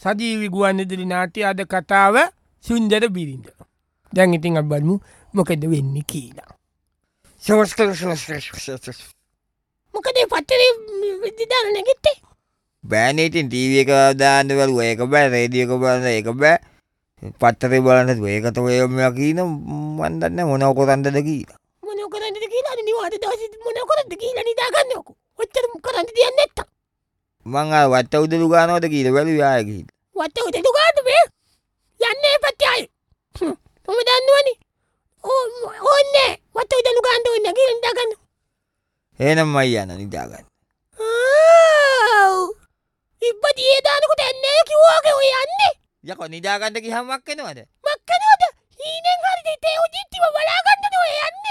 සජීවි ගුවන්විදුලි නාට්‍ය අද කතාව සුන්දර බිරිඳ. දැන් ඉතින් අපි බලමු මොකද වෙන්නේ කියලා. මොකද පත්තරේ විදිදාන නැගිට්ටේ? බෑනේ ඉතින් ටීවී එක දාන්න බැලුවා ඒක බෑ රේඩියෝ එක බලන්න ඒක බෑ පත්තරේ බලන්න ඒකට ඔය මෙයා කියන මන් දන්නේ මොනව කරන්නද කියලා. මොනව කරන්නද කියලා අනේ නිවාඩ දවසේ මොනව කරන්නද කියලා නිදාගන්නකො. ඔච්චර කරන්න දෙයක් නැත්තම්. මං ආ වට උදළු ගන්නවද කියලා බැලුවා ආයෙ ගිහින්. වට උදළු ගන්නද මේ? යන්නේ පැත්තේ ආයෙ. මම දන්නවනේ. ඕන්නේ වට උදළු ගන්න ඕනේ කියලා නිදාගන්න. එහෙනම් මයි යන නිදාගන්න. ඉබ්බදී ඒ දානකොට එන්නේ කිව්වාගේ ඔය යන්නේ. යකෝ නිදාගන්න ගියාම මක් වෙනවද? මක් වෙනවද? හීනෙන් හරි තේ උදිත්තිව බලා ගන්නද ඔය යන්නේ.